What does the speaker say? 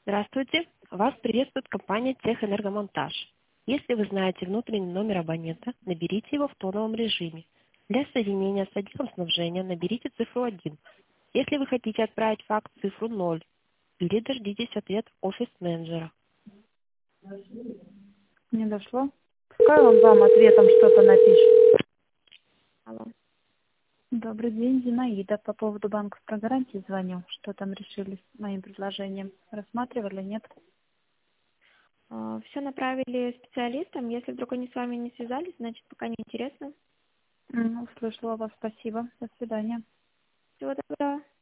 Здравствуйте. Вас приветствует компания «Техэнергомонтаж». Если вы знаете внутренний номер абонента, наберите его в тоновом режиме. Для соединения с отделом снабжения наберите цифру 1. Если вы хотите отправить факс, цифру 0. Или дождитесь ответ офис-менеджера. Не дошло. Пускай он вам ответом что-то напишет. Алло. Добрый день, Зинаида. По поводу банковской гарантии звоню. Что там решили с моим предложением? Рассматривали, нет? Все направили специалистам. Если вдруг они с вами не связались, значит, пока не интересно. Услышала вас. Спасибо. До свидания. Всего доброго.